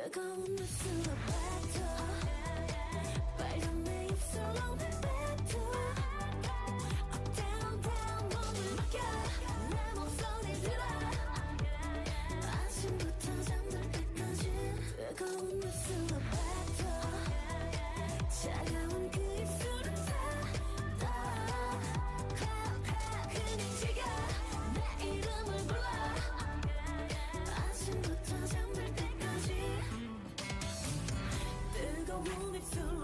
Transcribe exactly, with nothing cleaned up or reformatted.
뜨거운 입술로 뱉어 빨간 내 입술로 뱉어 Up down down 몸을 맡겨 내 목소리 들어 아침부터 잠들 때까지 뜨거운 입술로 뱉어 차가운 그 입술을 닫아 그냥 지겨 내 이름을 불러 아침부터 잠들 때까지 뜨거운 입술